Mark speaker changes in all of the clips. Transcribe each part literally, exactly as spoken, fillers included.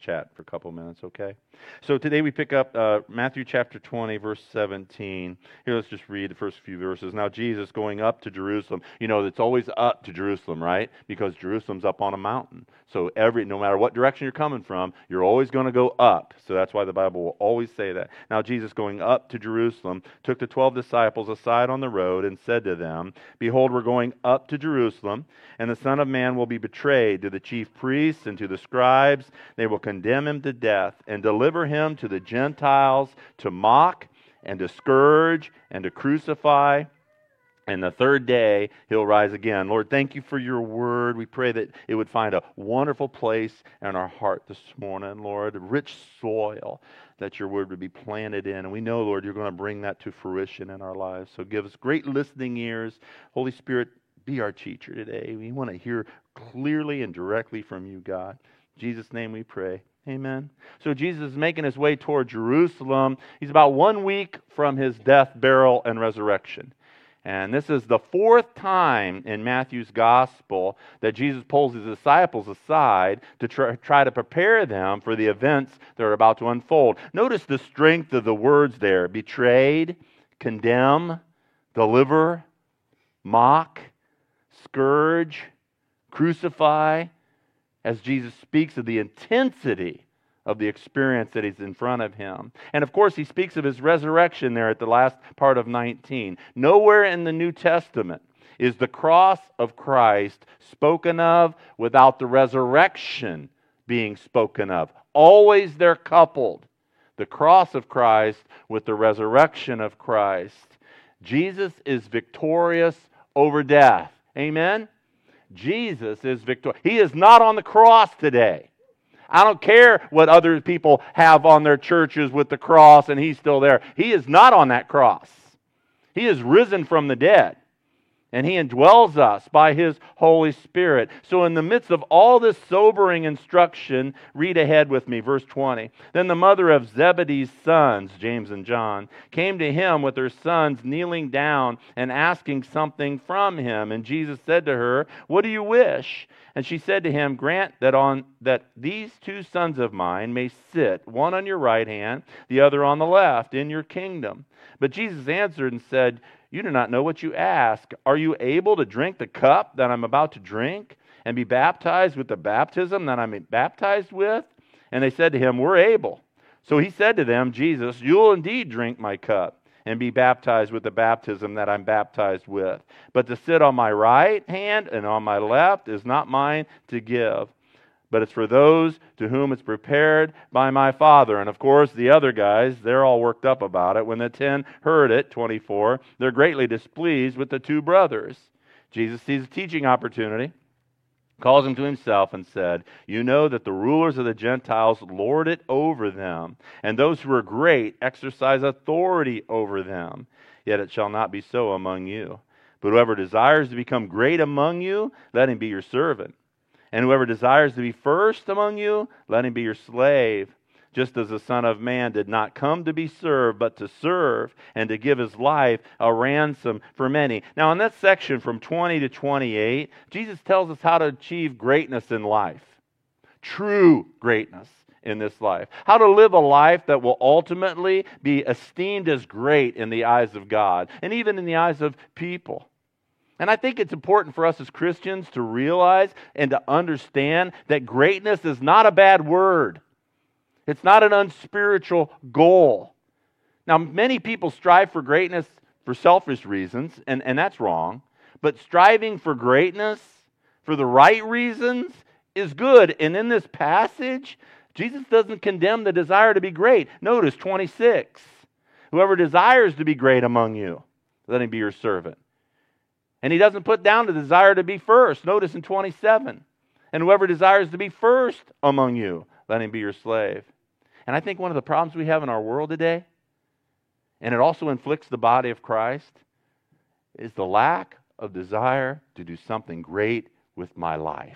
Speaker 1: chat for a couple minutes, okay? So today we pick up uh, Matthew chapter twenty, verse seventeen. Here, let's just read the first few verses. Now, Jesus going up to Jerusalem. You know, it's always up to Jerusalem, right? Because Jerusalem's up on a mountain. So every, no matter what direction you're coming from, you're always going to go up. So that's why the Bible will always say that. Now, Jesus going up to Jerusalem took the twelve disciples aside on the road and said to them, Behold, we're going up to Jerusalem, and the Son of Man will be betrayed to the chief priests and to the scribes. They will condemn him to death and deliver him to the Gentiles to mock and to scourge and to crucify. And the third day, he'll rise again. Lord, thank you for your word. We pray that it would find a wonderful place in our heart this morning, Lord, rich soil that your word would be planted in. And we know, Lord, you're going to bring that to fruition in our lives. So give us great listening ears. Holy Spirit, be our teacher today. We want to hear clearly and directly from you, God. In Jesus' name we pray. Amen. So Jesus is making his way toward Jerusalem. He's about one week from his death, burial, and resurrection. And this is the fourth time in Matthew's gospel that Jesus pulls his disciples aside to try, try to prepare them for the events that are about to unfold. Notice the strength of the words there. Betrayed, condemn, deliver, mock, scourge, crucify, as Jesus speaks of the intensity of the experience that is in front of him. And of course, he speaks of his resurrection there at the last part of nineteen. Nowhere in the New Testament is the cross of Christ spoken of without the resurrection being spoken of. Always they're coupled. The cross of Christ with the resurrection of Christ. Jesus is victorious over death. Amen? Jesus is victorious. He is not on the cross today. I don't care what other people have on their churches with the cross and he's still there. He is not on that cross. He is risen from the dead. And he indwells us by his Holy Spirit. So in the midst of all this sobering instruction, read ahead with me, verse twenty. Then the mother of Zebedee's sons, James and John, came to him with her sons kneeling down and asking something from him. And Jesus said to her, What do you wish? And she said to him, Grant that on that these two sons of mine may sit, one on your right hand, the other on the left, in your kingdom. But Jesus answered and said, You do not know what you ask. Are you able to drink the cup that I'm about to drink and be baptized with the baptism that I'm baptized with? And they said to him, We're able. So he said to them, Jesus, you'll indeed drink my cup and be baptized with the baptism that I'm baptized with. But to sit on my right hand and on my left is not mine to give, but it's for those to whom it's prepared by my Father. And of course, the other guys, they're all worked up about it. When the ten heard it, twenty-four, they're greatly displeased with the two brothers. Jesus sees a teaching opportunity, calls them to himself and said, You know that the rulers of the Gentiles lord it over them, and those who are great exercise authority over them. Yet it shall not be so among you. But whoever desires to become great among you, let him be your servant. And whoever desires to be first among you, let him be your slave. Just as the Son of Man did not come to be served, but to serve and to give his life a ransom for many. Now in that section from twenty to twenty-eight, Jesus tells us how to achieve greatness in life. True greatness in this life. How to live a life that will ultimately be esteemed as great in the eyes of God and even in the eyes of people. And I think it's important for us as Christians to realize and to understand that greatness is not a bad word. It's not an unspiritual goal. Now, many people strive for greatness for selfish reasons, and, and that's wrong. But striving for greatness for the right reasons is good. And in this passage, Jesus doesn't condemn the desire to be great. Notice twenty-six. Whoever desires to be great among you, let him be your servant. And he doesn't put down the desire to be first. Notice in twenty-seven. And whoever desires to be first among you, let him be your slave. And I think one of the problems we have in our world today, and it also inflicts the body of Christ, is the lack of desire to do something great with my life.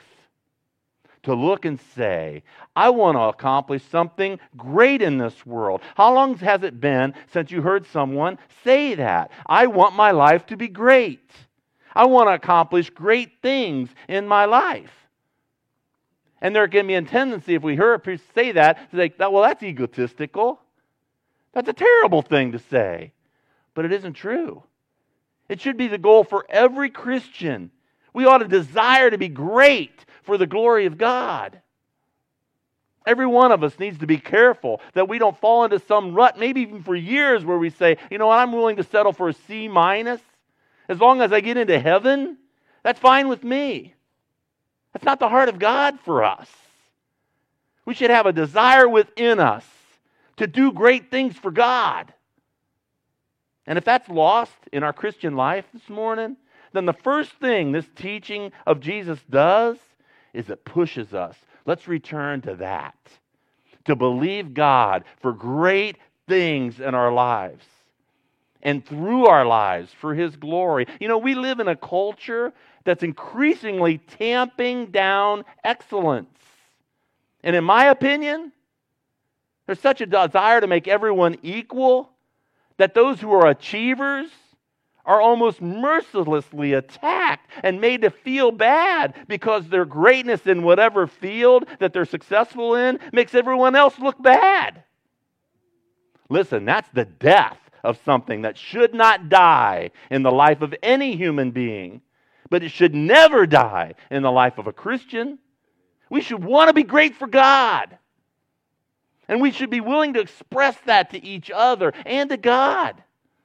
Speaker 1: To look and say, I want to accomplish something great in this world. How long has it been since you heard someone say that? I want my life to be great. I want to accomplish great things in my life. And there can be a tendency, if we hear a priest say that, to think, well, that's egotistical. That's a terrible thing to say. But it isn't true. It should be the goal for every Christian. We ought to desire to be great for the glory of God. Every one of us needs to be careful that we don't fall into some rut, maybe even for years, where we say, you know what, I'm willing to settle for a C minus. As long as I get into heaven, that's fine with me. That's not the heart of God for us. We should have a desire within us to do great things for God. And if that's lost in our Christian life this morning, then the first thing this teaching of Jesus does is it pushes us. Let's return to that. To believe God for great things in our lives. And through our lives for His glory. You know, we live in a culture that's increasingly tamping down excellence. And in my opinion, there's such a desire to make everyone equal that those who are achievers are almost mercilessly attacked and made to feel bad because their greatness in whatever field that they're successful in makes everyone else look bad. Listen, that's the death of something that should not die in the life of any human being, but it should never die in the life of a Christian. We should want to be great for God. And we should be willing to express that to each other and to God.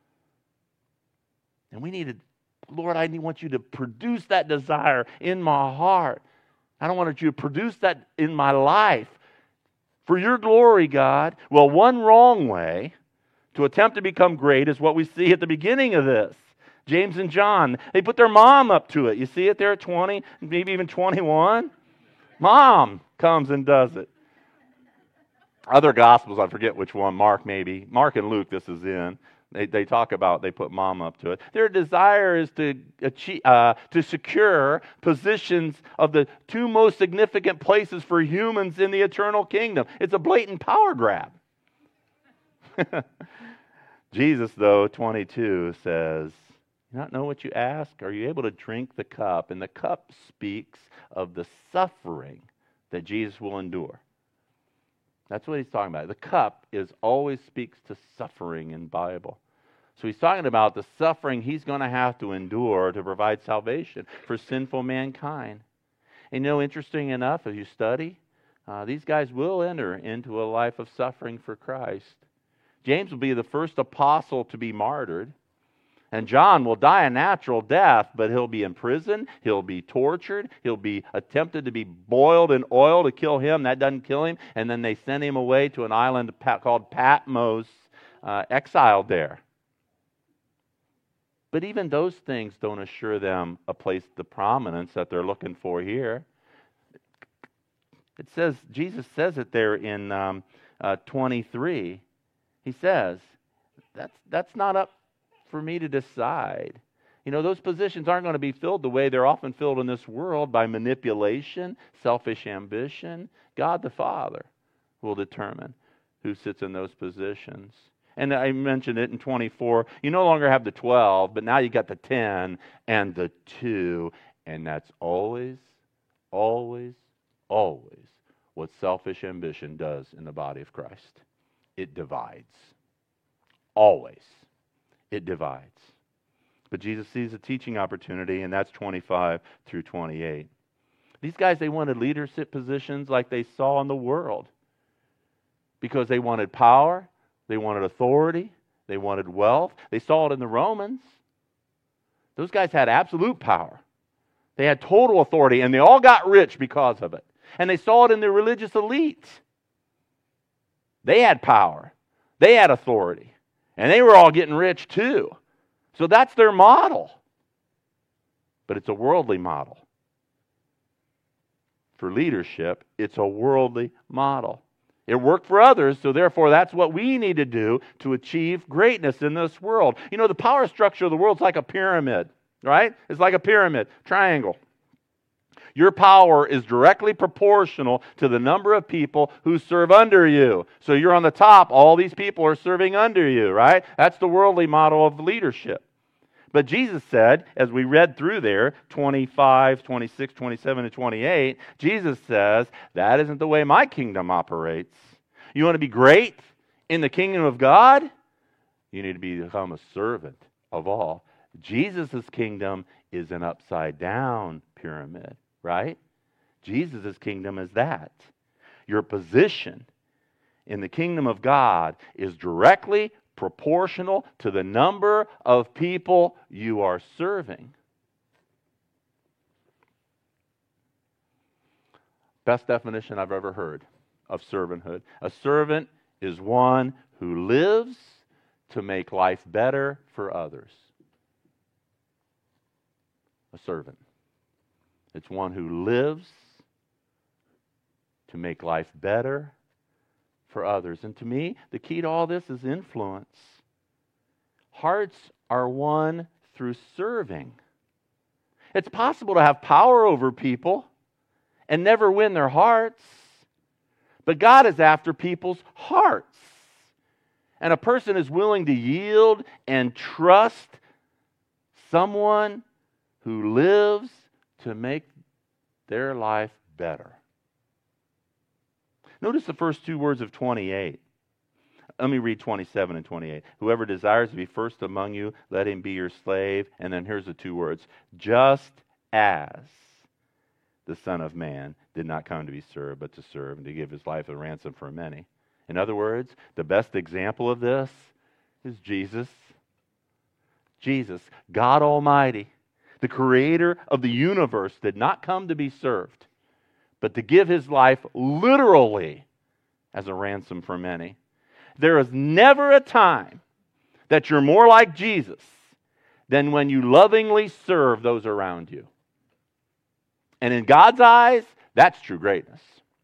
Speaker 1: And we need to, Lord, I want you to produce that desire in my heart. I don't want you to produce that in my life. For your glory, God. Well, one wrong way to attempt to become great is what we see at the beginning of this. James and John, they put their mom up to it. You see it there at twenty, maybe even twenty-one? Mom comes and does it. Other Gospels, I forget which one, Mark maybe. Mark and Luke, this is in. They, they talk about, they put mom up to it. Their desire is to achieve, uh, to secure positions of the two most significant places for humans in the eternal kingdom. It's a blatant power grab. Jesus, though, twenty-two says, "You not know what you ask? Are you able to drink the cup?" And the cup speaks of the suffering that Jesus will endure. That's what he's talking about. The cup is always speaks to suffering in the Bible. So he's talking about the suffering he's going to have to endure to provide salvation for sinful mankind. And you know, interesting enough, as you study, uh, these guys will enter into a life of suffering for Christ. James will be the first apostle to be martyred. And John will die a natural death, but he'll be in prison, he'll be tortured, he'll be attempted to be boiled in oil to kill him. That doesn't kill him. And then they send him away to an island called Patmos, uh, exiled there. But even those things don't assure them a place of prominence that they're looking for here. It says, Jesus says it there in um, uh, twenty-three. He says, that's, that's not up for me to decide. You know, those positions aren't going to be filled the way they're often filled in this world, by manipulation, selfish ambition. God the Father will determine who sits in those positions. And I mentioned it in twenty-four. You no longer have the twelve, but now you got the ten and the two. And that's always, always, always what selfish ambition does in the body of Christ. It divides. Always. It divides. But Jesus sees a teaching opportunity, and that's twenty-five through twenty-eight. These guys, they wanted leadership positions like they saw in the world because they wanted power, they wanted authority, they wanted wealth. They saw it in the Romans. Those guys had absolute power. They had total authority, and they all got rich because of it. And they saw it in the religious elite. They had power. They had authority. And they were all getting rich too. So that's their model. But it's a worldly model. For leadership, it's a worldly model. It worked for others, so therefore that's what we need to do to achieve greatness in this world. You know, the power structure of the world is like a pyramid, right? It's like a pyramid, triangle. Your power is directly proportional to the number of people who serve under you. So you're on the top, all these people are serving under you, right? That's the worldly model of leadership. But Jesus said, as we read through there, twenty-five, twenty-six, twenty-seven, and twenty-eight, Jesus says, that isn't the way my kingdom operates. You want to be great in the kingdom of God? You need to become a servant of all. Jesus' kingdom is an upside-down pyramid, right? Jesus' kingdom is that. Your position in the kingdom of God is directly proportional to the number of people you are serving. Best definition I've ever heard of servanthood. A servant is one who lives to make life better for others. A servant. It's one who lives to make life better for others. And to me, the key to all this is influence. Hearts are won through serving. It's possible to have power over people and never win their hearts, but God is after people's hearts. And a person is willing to yield and trust someone who lives to make their life better. Notice the first two words of twenty-eight. Let me read twenty-seven and twenty-eight. Whoever desires to be first among you, let him be your slave. And then here's the two words. Just as the Son of Man did not come to be served, but to serve and to give his life a ransom for many. In other words, the best example of this is Jesus. Jesus, God Almighty, the creator of the universe, did not come to be served, but to give his life literally as a ransom for many. There is never a time that you're more like Jesus than when you lovingly serve those around you. And in God's eyes, that's true greatness.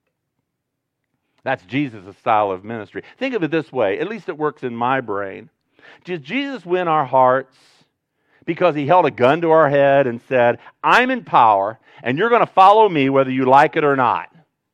Speaker 1: That's Jesus' style of ministry. Think of it this way, at least it works in my brain. Did Jesus win our hearts because he held a gun to our head and said, I'm in power, and you're going to follow me whether you like it or not?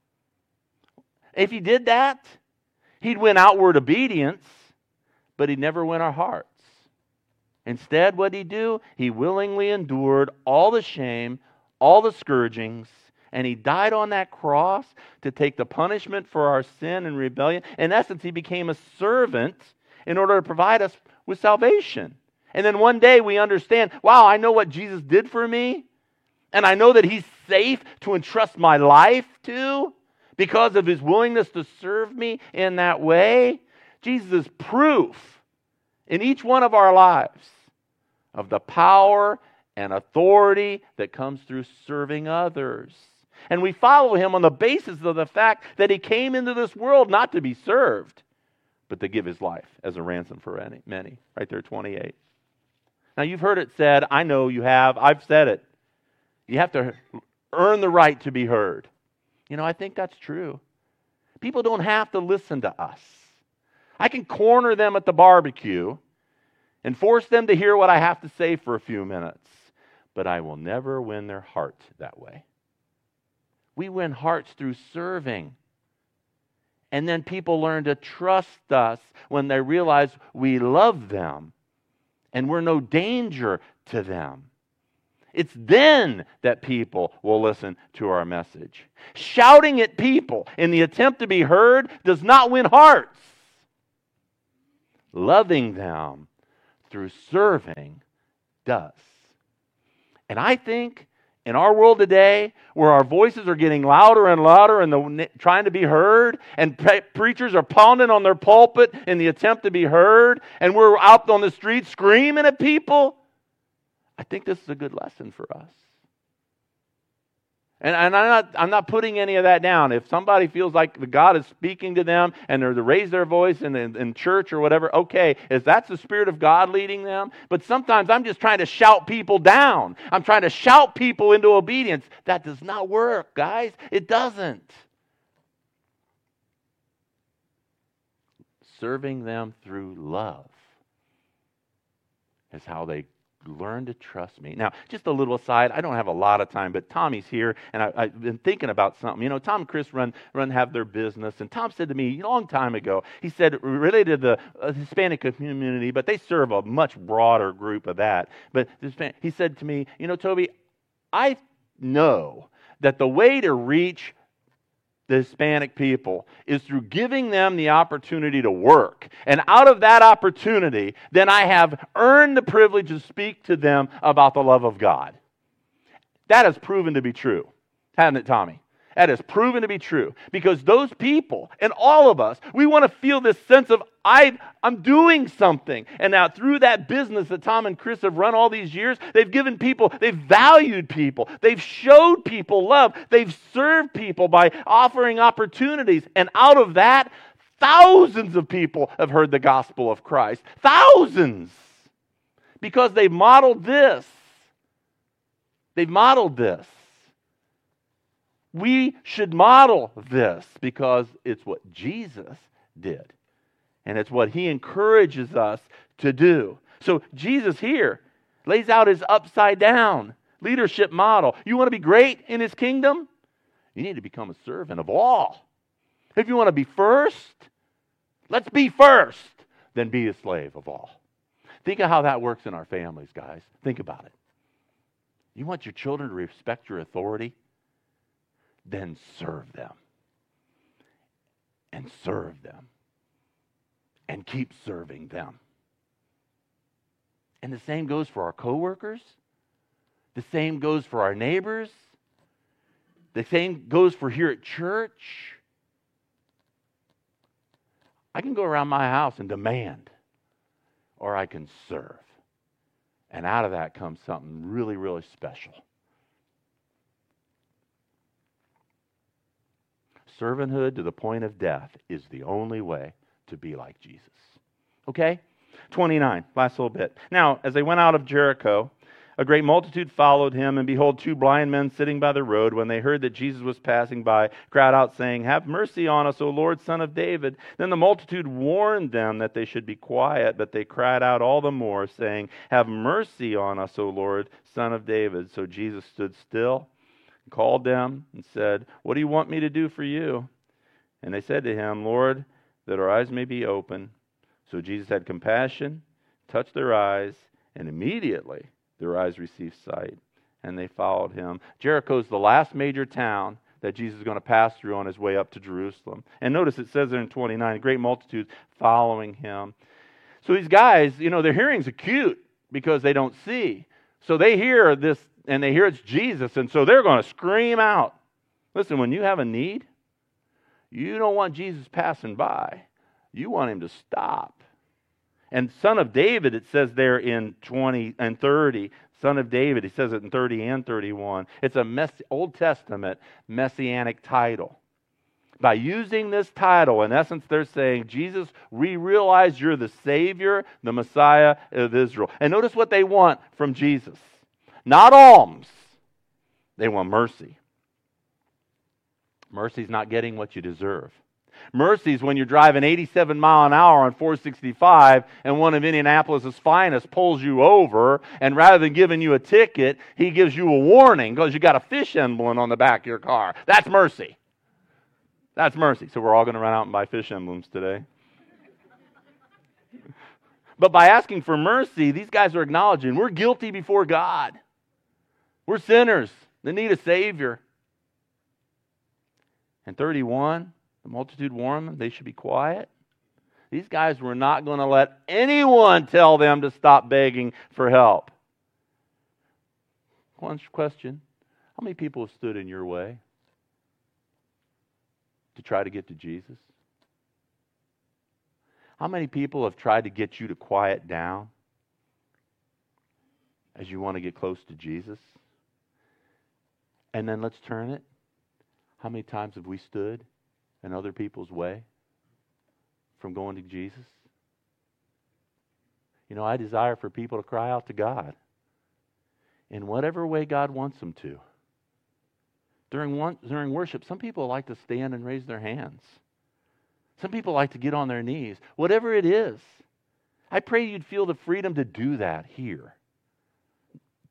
Speaker 1: If he did that, he'd win outward obedience, but he'd never win our hearts. Instead, what did he do? He willingly endured all the shame, all the scourgings, and he died on that cross to take the punishment for our sin and rebellion. In essence, he became a servant in order to provide us with salvation. And then one day we understand, wow, I know what Jesus did for me, and I know that he's safe to entrust my life to because of his willingness to serve me in that way. Jesus is proof in each one of our lives of the power and authority that comes through serving others. And we follow him on the basis of the fact that he came into this world not to be served, but to give his life as a ransom for any, many. Right there, twenty-eight. Now, you've heard it said, I know you have, I've said it. You have to earn the right to be heard. You know, I think that's true. People don't have to listen to us. I can corner them at the barbecue and force them to hear what I have to say for a few minutes, but I will never win their heart that way. We win hearts through serving. And then people learn to trust us when they realize we love them and we're no danger to them. It's then that people will listen to our message. Shouting at people in the attempt to be heard does not win hearts. Loving them through serving does. And I think in our world today, where our voices are getting louder and louder and the, trying to be heard, and pre- preachers are pounding on their pulpit in the attempt to be heard, and we're out on the street screaming at people, I think this is a good lesson for us. And, and I'm not, I'm not putting any of that down. If somebody feels like the God is speaking to them and they're to raise their voice in, in, in church or whatever, okay, if that's the Spirit of God leading them. But sometimes I'm just trying to shout people down. I'm trying to shout people into obedience. That does not work, guys. It doesn't. Serving them through love is how they learn to trust me. Now, just a little aside, I don't have a lot of time, but Tommy's here, and I, I've been thinking about something. You know, Tom and Chris run, run have their business, and Tom said to me a long time ago, he said, related to the uh, Hispanic community, but they serve a much broader group of that. But he said to me, you know, Toby, I know that the way to reach the Hispanic people is through giving them the opportunity to work. And out of that opportunity, then I have earned the privilege to speak to them about the love of God. That has proven to be true, hasn't it, Tommy? That has proven to be true. Because those people, and all of us, we want to feel this sense of, I, I'm doing something. And now through that business that Tom and Chris have run all these years, they've given people, they've valued people, they've showed people love, they've served people by offering opportunities. And out of that, thousands of people have heard the gospel of Christ. Thousands! Because they've modeled this. They've modeled this. We should model this because it's what Jesus did. And it's what He encourages us to do. So Jesus here lays out His upside down leadership model. You want to be great in His kingdom? You need to become a servant of all. If you want to be first, let's be first, then be a slave of all. Think of how that works in our families, guys. Think about it. You want your children to respect your authority? Then serve them. And serve them. And keep serving them. And the same goes for our coworkers. The same goes for our neighbors. The same goes for here at church. I can go around my house and demand, or I can serve. And out of that comes something really, really special. Servanthood to the point of death is the only way to be like Jesus. Okay? twenty-nine, last little bit. Now, as they went out of Jericho, a great multitude followed him, and behold, two blind men sitting by the road, when they heard that Jesus was passing by, cried out, saying, Have mercy on us, O Lord, Son of David. Then the multitude warned them that they should be quiet, but they cried out all the more, saying, Have mercy on us, O Lord, Son of David. So Jesus stood still, called them, and said, What do you want me to do for you? And they said to him, Lord, that our eyes may be open. So Jesus had compassion, touched their eyes, and immediately their eyes received sight, and they followed him. Jericho is the last major town that Jesus is going to pass through on his way up to Jerusalem. And notice it says there in twenty-nine, great multitudes following him. So these guys, you know, their hearing's acute because they don't see. So they hear this, and they hear it's Jesus, and so they're going to scream out. Listen, when you have a need, you don't want Jesus passing by. You want him to stop. And Son of David, it says there in twenty and thirty, Son of David, he says it in thirty and thirty-one. It's a mess, Old Testament messianic title. By using this title, in essence, they're saying, Jesus, we realize you're the Savior, the Messiah of Israel. And notice what they want from Jesus. Not alms. They want mercy. Mercy's not getting what you deserve. Mercy is when you're driving eighty-seven mile an hour on four sixty-five and one of Indianapolis' finest pulls you over, and rather than giving you a ticket, he gives you a warning because you got a fish emblem on the back of your car. That's mercy. That's mercy. So we're all going to run out and buy fish emblems today. But by asking for mercy, these guys are acknowledging we're guilty before God. We're sinners that need a Savior. And thirty-one, the multitude warned them they should be quiet. These guys were not going to let anyone tell them to stop begging for help. One question, how many people have stood in your way to try to get to Jesus? How many people have tried to get you to quiet down as you want to get close to Jesus? And then let's turn it. How many times have we stood in other people's way from going to Jesus? You know, I desire for people to cry out to God in whatever way God wants them to. During one, during worship, some people like to stand and raise their hands. Some people like to get on their knees. Whatever it is, I pray you'd feel the freedom to do that here.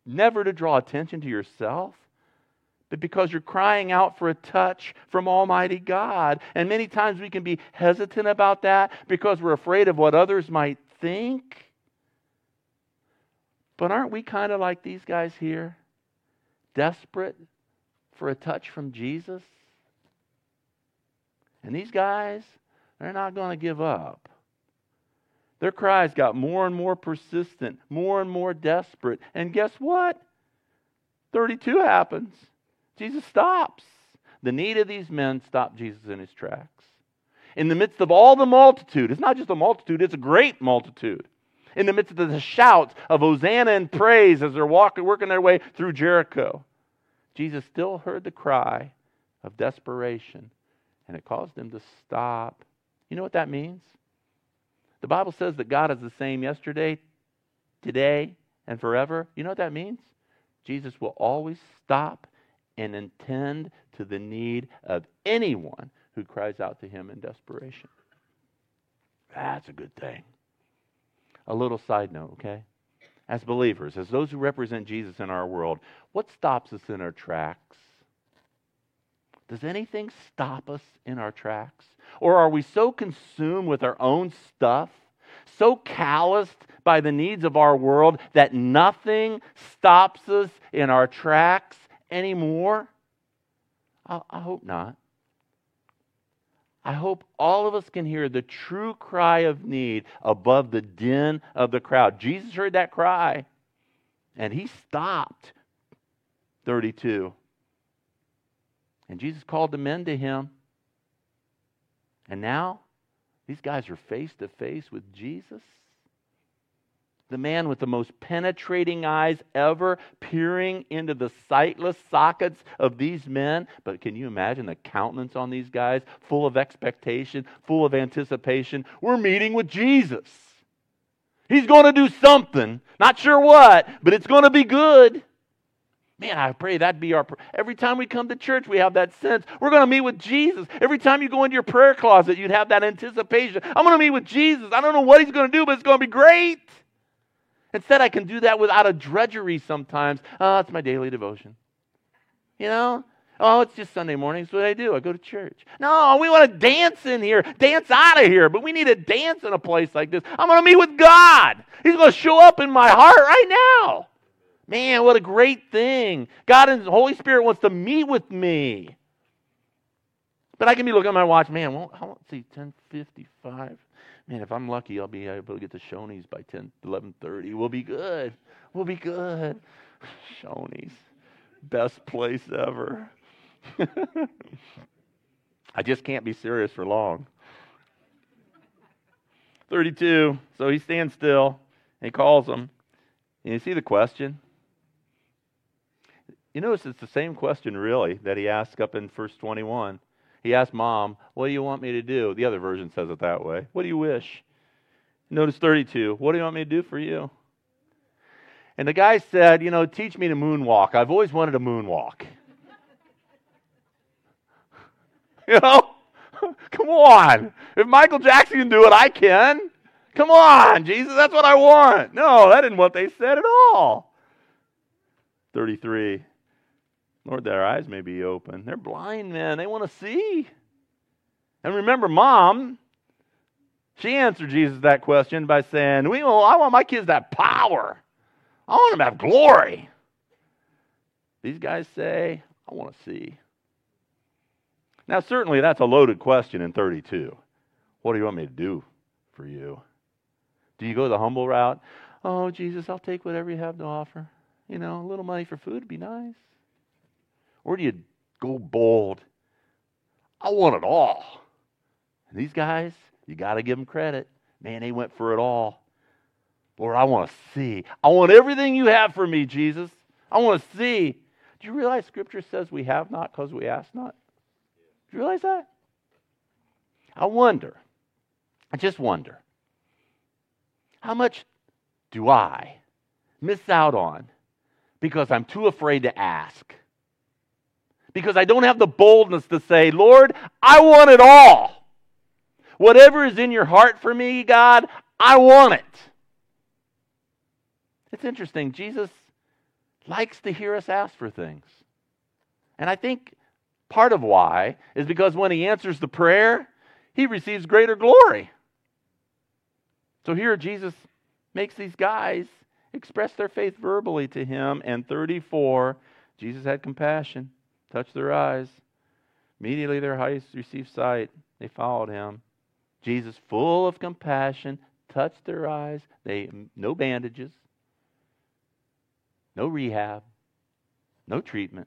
Speaker 1: never to draw attention to yourself, but because you're crying out for a touch from Almighty God. And many times we can be hesitant about that because we're afraid of what others might think. But aren't we kind of like these guys here? Desperate for a touch from Jesus? And these guys, they're not going to give up. Their cries got more and more persistent, more and more desperate. And guess what? thirty-two happens. Jesus stops. The need of these men stopped Jesus in his tracks. In the midst of all the multitude, it's not just a multitude, it's a great multitude. In the midst of the shouts of Hosanna and praise as they're walking, working their way through Jericho, Jesus still heard the cry of desperation, and it caused him to stop. You know what that means? The Bible says that God is the same yesterday, today, and forever. You know what that means? Jesus will always stop and attend to the need of anyone who cries out to him in desperation. That's a good thing. A little side note, okay? As believers, as those who represent Jesus in our world, what stops us in our tracks? Does anything stop us in our tracks? Or are we so consumed with our own stuff, so calloused by the needs of our world that nothing stops us in our tracks anymore? I, I hope not. I hope all of us can hear the true cry of need above the din of the crowd. Jesus heard that cry, and he stopped. thirty-two. And Jesus called the men to him. And now, these guys are face to face with Jesus. The man with the most penetrating eyes ever peering into the sightless sockets of these men. But can you imagine the countenance on these guys? Full of expectation, full of anticipation. We're meeting with Jesus. He's going to do something. Not sure what, but it's going to be good. Man, I pray that'd be our... Every time we come to church, we have that sense. We're going to meet with Jesus. Every time you go into your prayer closet, you'd have that anticipation. I'm going to meet with Jesus. I don't know what he's going to do, but it's going to be great. Instead, I can do that without a drudgery sometimes. Oh, it's my daily devotion. You know? Oh, it's just Sunday mornings. What do I do? I go to church. No, we want to dance in here. Dance out of here. But we need to dance in a place like this. I'm going to meet with God. He's going to show up in my heart right now. Man, what a great thing. God and the Holy Spirit wants to meet with me. But I can be looking at my watch. Man, well, how, let's see, ten fifty-five. Man, if I'm lucky, I'll be able to get to Shoney's by ten, eleven thirty. We'll be good. We'll be good. Shoney's. Best place ever. I just can't be serious for long. thirty-two. So he stands still, and he calls them. And you see the question? You notice it's the same question, really, that he asked up in verse twenty-one. He asked Mom, what do you want me to do? The other version says it that way. What do you wish? Notice thirty-two. What do you want me to do for you? And the guy said, you know, teach me to moonwalk. I've always wanted to moonwalk. You know? Come on. If Michael Jackson can do it, I can. Come on, Jesus, that's what I want. No, that isn't what they said at all. thirty-three. Lord, their eyes may be open. They're blind men. They want to see. And remember, Mom, she answered Jesus that question by saying, we, well, I want my kids to have power. I want them to have glory. These guys say, I want to see. Now, certainly that's a loaded question in thirty-two. What do you want me to do for you? Do you go the humble route? Oh, Jesus, I'll take whatever you have to offer. You know, a little money for food would be nice. Or do you go bold? I want it all. And these guys, you got to give them credit. Man, they went for it all. Lord, I want to see. I want everything you have for me, Jesus. I want to see. Do you realize Scripture says we have not because we ask not? Do you realize that? I wonder, I just wonder, how much do I miss out on because I'm too afraid to ask? Because I don't have the boldness to say, Lord, I want it all. Whatever is in your heart for me, God, I want it. It's interesting. Jesus, likes to hear us ask for things. And I think part of why is because when he answers the prayer, he receives greater glory. So here Jesus makes these guys express their faith verbally to him. And thirty-four, Jesus had compassion, touched their eyes. Immediately their eyes received sight. They followed him. Jesus, full of compassion, touched their eyes. They no bandages, no rehab, no treatment.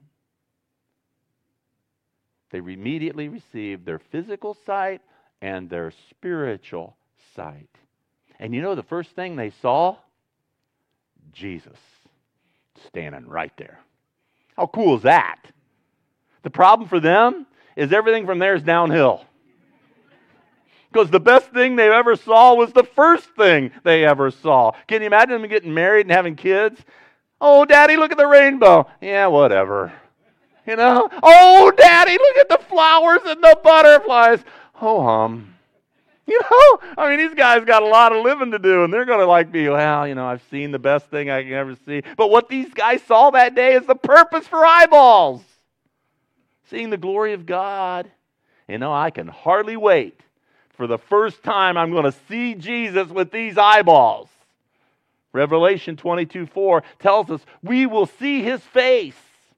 Speaker 1: They immediately received their physical sight and their spiritual sight. And you know the first thing they saw? Jesus standing right there. How cool is that? The problem for them is everything from there is downhill. Because the best thing they ever saw was the first thing they ever saw. Can you imagine them getting married and having kids? Oh, Daddy, look at the rainbow. Yeah, whatever. You know? Oh, Daddy, look at the flowers and the butterflies. Ho hum. You know? I mean, these guys got a lot of living to do, and they're going to like be, well, you know, I've seen the best thing I can ever see. But what these guys saw that day is the purpose for eyeballs. Seeing the glory of God. You know, I can hardly wait for the first time I'm going to see Jesus with these eyeballs. Revelation twenty-two four tells us we will see his face.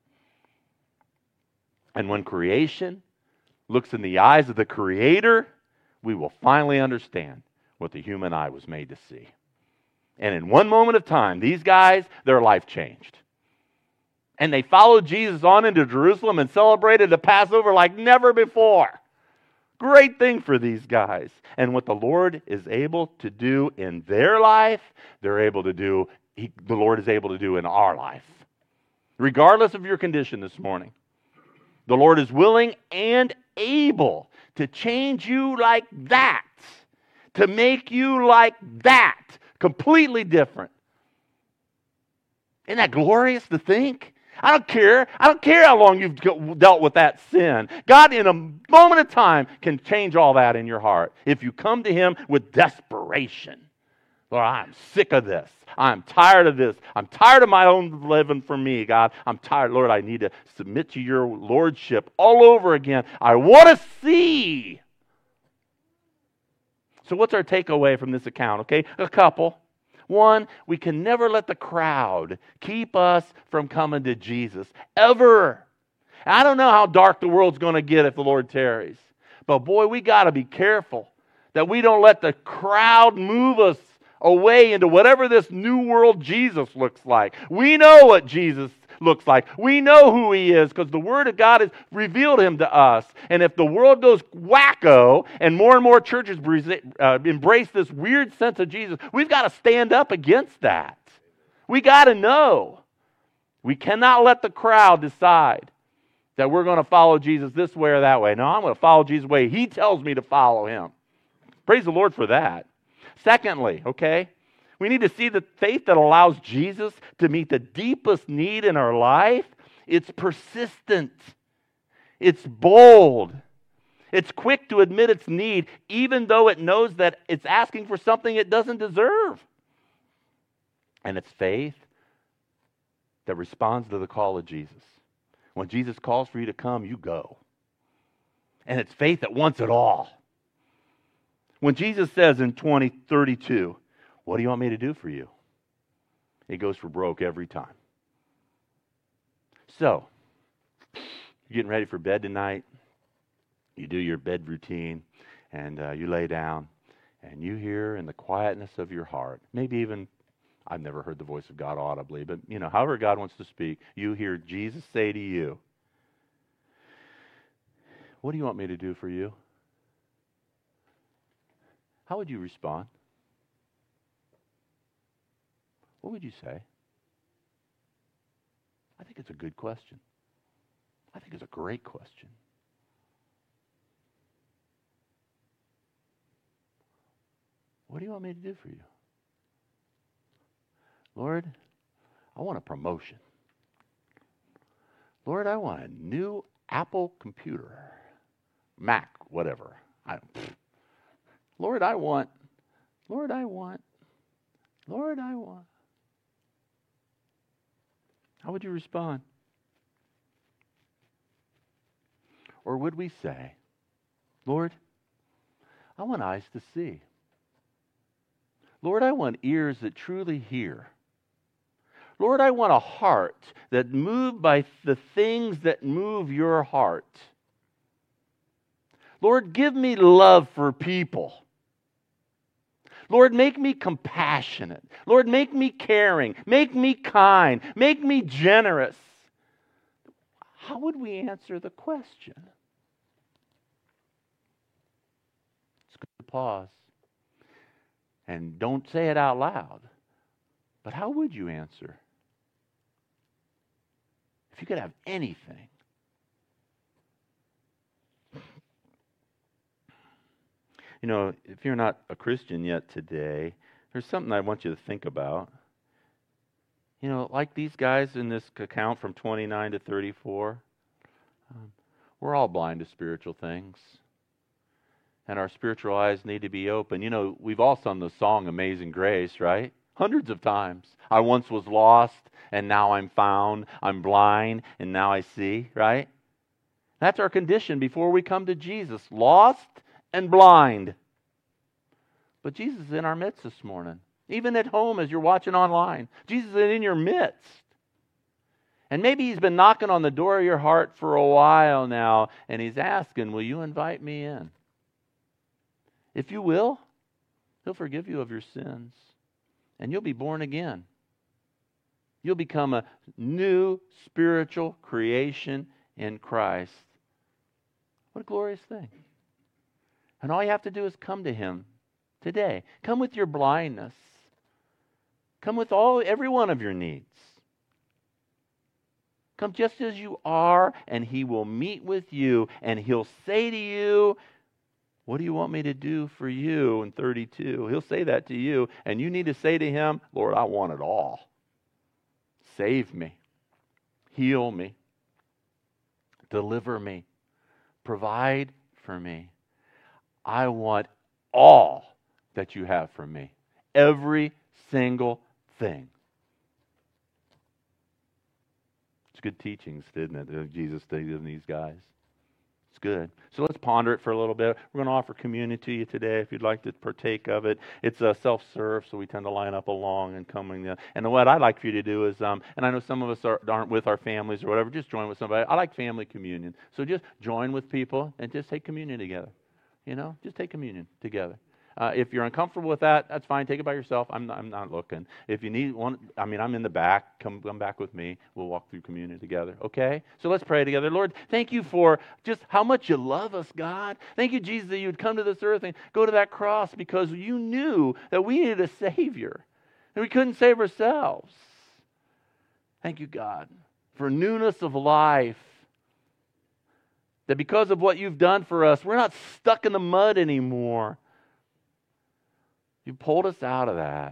Speaker 1: And when creation looks in the eyes of the Creator, we will finally understand what the human eye was made to see. And in one moment of time, these guys, their life changed. And they followed Jesus on into Jerusalem and celebrated the Passover like never before. Great thing for these guys. And what the Lord is able to do in their life, they're able to do, he, the Lord is able to do in our life. Regardless of your condition this morning, the Lord is willing and able to change you like that, to make you like that, completely different. Isn't that glorious to think? I don't care. I don't care how long you've dealt with that sin. God, in a moment of time, can change all that in your heart if you come to Him with desperation. Lord, I'm sick of this. I'm tired of this. I'm tired of my own living for me, God. I'm tired. Lord, I need to submit to your lordship all over again. I want to see. So what's our takeaway from this account? Okay, a couple. One, we can never let the crowd keep us from coming to Jesus, ever. I don't know how dark the world's going to get if the Lord tarries. But boy, we got to be careful that we don't let the crowd move us away into whatever this new world Jesus looks like. We know what Jesus looks like. We know who He is because the Word of God has revealed Him to us. And if the world goes wacko and more and more churches uh, embrace this weird sense of Jesus, we've got to stand up against that. We got to know. We cannot let the crowd decide that we're going to follow Jesus this way or that way. No, I'm going to follow Jesus the way He tells me to follow Him. Praise the Lord for that. Secondly, okay, we need to see the faith that allows Jesus to meet the deepest need in our life. It's persistent. It's bold. It's quick to admit its need, even though it knows that it's asking for something it doesn't deserve. And it's faith that responds to the call of Jesus. When Jesus calls for you to come, you go. And it's faith that wants it all. When Jesus says in twenty thirty-two, what do you want me to do for you? It goes for broke every time. So, you're getting ready for bed tonight. You do your bed routine, and uh, you lay down, and you hear in the quietness of your heart, maybe even, I've never heard the voice of God audibly, but you know, however God wants to speak, you hear Jesus say to you, what do you want me to do for you? How would you respond? What would you say? I think it's a good question. I think it's a great question. What do you want me to do for you? Lord, I want a promotion. Lord, I want a new Apple computer, Mac, whatever. I don't, Lord, I want, Lord, I want, Lord, I want. How would you respond? Or would we say, Lord, I want eyes to see. Lord, I want ears that truly hear. Lord, I want a heart that moved by the things that move your heart. Lord, give me love for people. Lord, make me compassionate. Lord, make me caring. Make me kind. Make me generous. How would we answer the question? It's good to pause. And don't say it out loud. But how would you answer? If you could have anything. You know, if you're not a Christian yet today, there's something I want you to think about. You know, like these guys in this account from twenty-nine to thirty-four, um, we're all blind to spiritual things. And our spiritual eyes need to be open. You know, we've all sung the song Amazing Grace, right? Hundreds of times. I once was lost, and now I'm found. I'm blind, and now I see, right? That's our condition before we come to Jesus. Lost and blind. But Jesus is in our midst this morning. Even at home as you're watching online. Jesus is in your midst. And maybe He's been knocking on the door of your heart for a while now, and He's asking, will you invite me in? If you will, He'll forgive you of your sins. And you'll be born again. You'll become a new spiritual creation in Christ. What a glorious thing. And all you have to do is come to Him today. Come with your blindness. Come with all every one of your needs. Come just as you are, and He will meet with you, and He'll say to you, what do you want me to do for you in thirty-two? He'll say that to you, and you need to say to Him, Lord, I want it all. Save me. Heal me. Deliver me. Provide for me. I want all that you have for me. Every single thing. It's good teachings, isn't it? That Jesus did these guys. It's good. So let's ponder it for a little bit. We're going to offer communion to you today if you'd like to partake of it. It's a self-serve, so we tend to line up along and coming. Uh, and what I'd like for you to do is, um, and I know some of us are, aren't with our families or whatever, just join with somebody. I like family communion. So just join with people and just take communion together. You know, just take communion together. Uh, if you're uncomfortable with that, that's fine. Take it by yourself. I'm not, I'm not looking. If you need one, I mean, I'm in the back. Come, come back with me. We'll walk through communion together. Okay? So let's pray together. Lord, thank you for just how much you love us, God. Thank you, Jesus, that you would come to this earth and go to that cross because you knew that we needed a Savior and we couldn't save ourselves. Thank you, God, for newness of life. That because of what you've done for us, we're not stuck in the mud anymore. You pulled us out of that.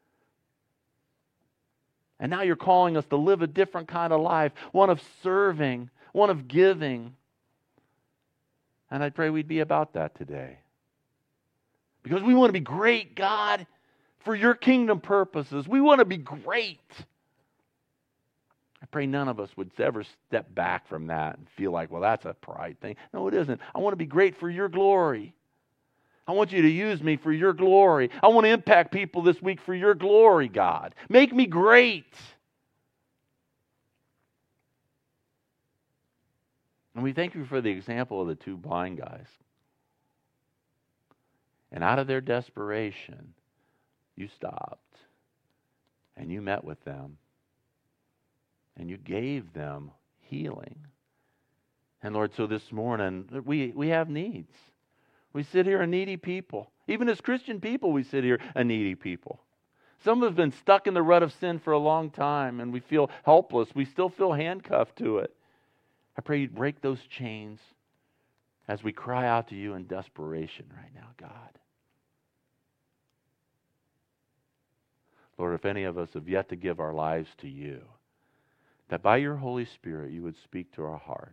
Speaker 1: And now you're calling us to live a different kind of life, one of serving, one of giving. And I pray we'd be about that today. Because we want to be great, God, for your kingdom purposes. We want to be great. I pray none of us would ever step back from that and feel like, well, that's a pride thing. No, it isn't. I want to be great for your glory. I want you to use me for your glory. I want to impact people this week for your glory, God. Make me great. And we thank you for the example of the two blind guys. And out of their desperation, you stopped and you met with them and you gave them healing. And Lord, so this morning, we, we have needs. We sit here a needy people. Even as Christian people, we sit here a needy people. Some have been stuck in the rut of sin for a long time, and we feel helpless. We still feel handcuffed to it. I pray you'd break those chains as we cry out to you in desperation right now, God. Lord, if any of us have yet to give our lives to you, that by your Holy Spirit you would speak to our hearts.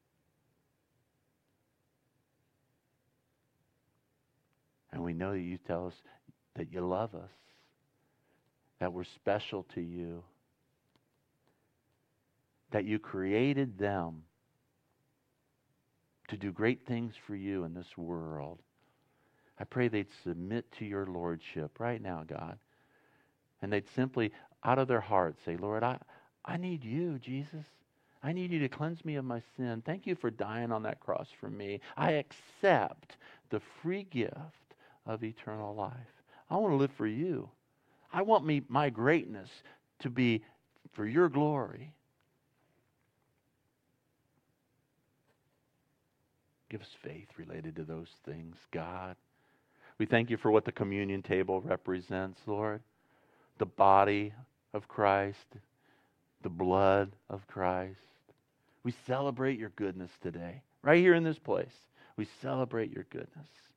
Speaker 1: And we know that you tell us that you love us, that we're special to you, that you created them to do great things for you in this world. I pray they'd submit to your lordship right now, God. And they'd simply, out of their hearts, say, Lord, I, I need you, Jesus. I need you to cleanse me of my sin. Thank you for dying on that cross for me. I accept the free gift of eternal life. I want to live for you. I want me my greatness to be for your glory. Give us faith related to those things, God. We thank you for what the communion table represents, Lord. The body of Christ, the blood of Christ. We celebrate your goodness today, right here in this place. We celebrate your goodness.